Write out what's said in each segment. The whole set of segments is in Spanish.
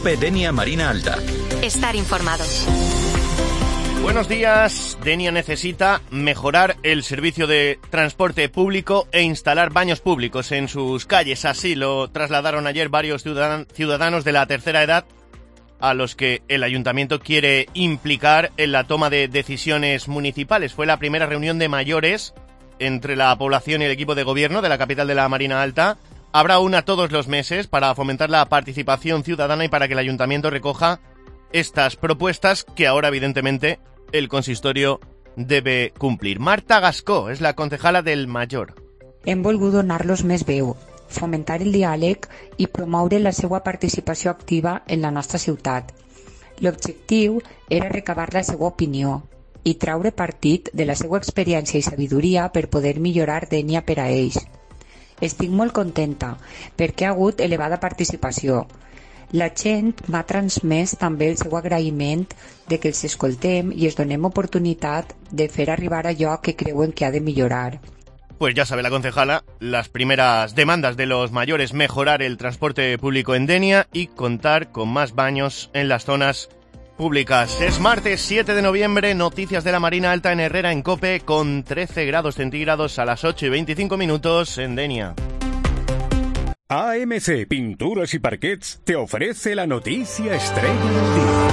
COPE Denia Marina Alta. Estar informado. Buenos días. Denia necesita mejorar el servicio de transporte público e instalar baños públicos en sus calles. Así lo trasladaron ayer varios ciudadanos de la tercera edad a los que el ayuntamiento quiere implicar en la toma de decisiones municipales. Fue la primera reunión de mayores entre la población y el equipo de gobierno de la capital de la Marina Alta. Habrá una todos los meses para fomentar la participación ciudadana y para que el ayuntamiento recoja estas propuestas que ahora, evidentemente, el consistorio debe cumplir. Marta Gascó és la concejala del Mayor. Hem volgut donar-los més veu, fomentar el diàleg i promoure la seva participació activa en la nostra ciutat. L'objectiu era recabar la seva opinió i traure partit de la seva experiència i sabidoria per poder millorar Denia per a ells. Estic molt contenta perquè ha hagut elevada participació. La gent m'ha transmès també el seu agraïment de que els escoltem i es donem oportunitat de fer arribar allò que creuen que ha de millorar. Pues ya sabe la concejala, las primeras demandas de los mayores: mejorar el transporte público en Denia y contar con más baños en las zonas públicas. Es martes 7 de noviembre, noticias de la Marina Alta en Herrera en COPE, con 13 grados centígrados a las 8:25 en Denia. AMC Pinturas y Parquets te ofrece la noticia estrella del día.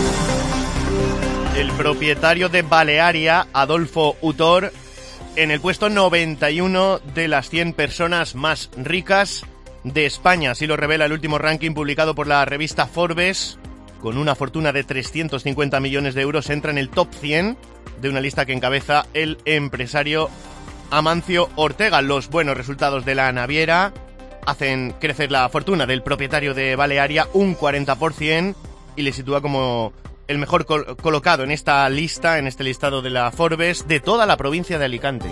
El propietario de Balearia, Adolfo Utor, en el puesto 91 de las 100 personas más ricas de España. Así lo revela el último ranking publicado por la revista Forbes. Con una fortuna de 350 millones de euros entra en el top 100 de una lista que encabeza el empresario Amancio Ortega. Los buenos resultados de la naviera hacen crecer la fortuna del propietario de Balearia un 40% y le sitúa como el mejor colocado en esta lista, en este listado de la Forbes, de toda la provincia de Alicante.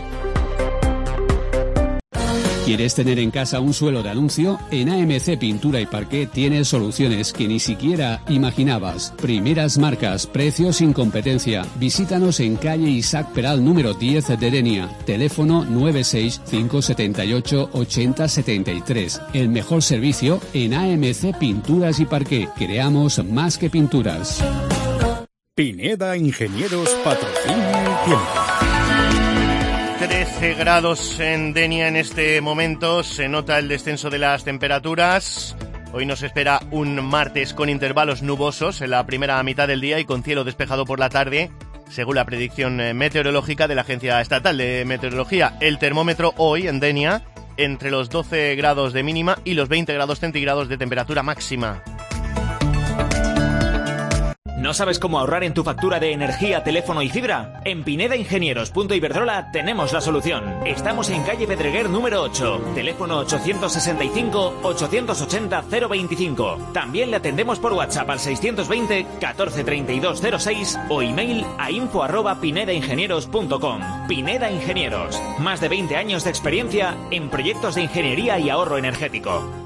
¿Quieres tener en casa un suelo de anuncio? En AMC Pintura y Parqué tienes soluciones que ni siquiera imaginabas. Primeras marcas, precios sin competencia. Visítanos en calle Isaac Peral número 10 de Denia. Teléfono 965788073. El mejor servicio en AMC Pinturas y Parqué. Creamos más que pinturas. Pineda Ingenieros patrocina el tiempo. 13 grados en Denia en este momento, se nota el descenso de las temperaturas. Hoy nos espera un martes con intervalos nubosos en la primera mitad del día y con cielo despejado por la tarde, según la predicción meteorológica de la Agencia Estatal de Meteorología. El termómetro hoy en Denia entre los 12 grados de mínima y los 20 grados centígrados de temperatura máxima. ¿No sabes cómo ahorrar en tu factura de energía, teléfono y fibra? En Pineda Ingenieros Iberdrola tenemos la solución. Estamos en calle Pedreguer número 8, teléfono 865-880-025. También le atendemos por WhatsApp al 620 14 32 06 o email a info@pinedaingenieros.com. Pineda Ingenieros, más de 20 años de experiencia en proyectos de ingeniería y ahorro energético.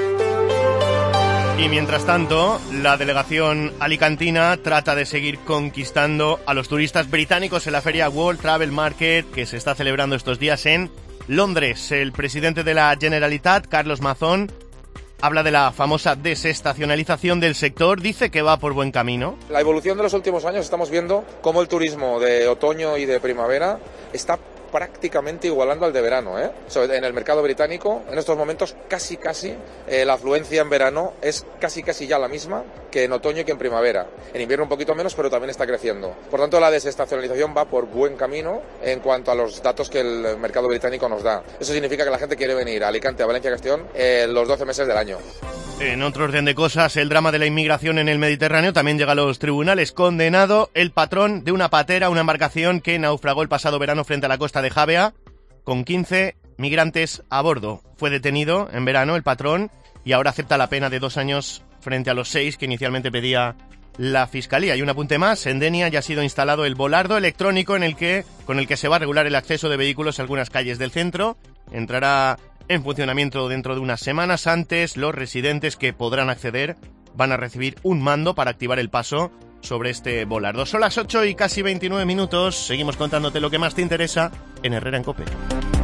Y mientras tanto, la delegación alicantina trata de seguir conquistando a los turistas británicos en la feria World Travel Market que se está celebrando estos días en Londres. El presidente de la Generalitat, Carlos Mazón, habla de la famosa desestacionalización del sector, dice que va por buen camino. La evolución de los últimos años estamos viendo cómo el turismo de otoño y de primavera está prácticamente igualando al de verano, En el mercado británico, en estos momentos, casi la afluencia en verano es casi ya la misma que en otoño y que en primavera. En invierno un poquito menos, pero también está creciendo. Por tanto, la desestacionalización va por buen camino en cuanto a los datos que el mercado británico nos da. Eso significa que la gente quiere venir a Alicante, a Valencia, a Castellón, los 12 meses del año. En otro orden de cosas, el drama de la inmigración en el Mediterráneo también llega a los tribunales. Condenado el patrón de una patera, una embarcación que naufragó el pasado verano frente a la costa de Javea, con 15 migrantes a bordo. Fue detenido en verano el patrón y ahora acepta la pena de 2 años frente a los 6 que inicialmente pedía la Fiscalía. Y un apunte más, en Denia ya ha sido instalado el volardo electrónico con el que se va a regular el acceso de vehículos a algunas calles del centro. Entrará en funcionamiento dentro de unas semanas. Antes, los residentes que podrán acceder van a recibir un mando para activar el paso sobre este volardo. Son las 8:29. Seguimos contándote lo que más te interesa en Herrera en COPE.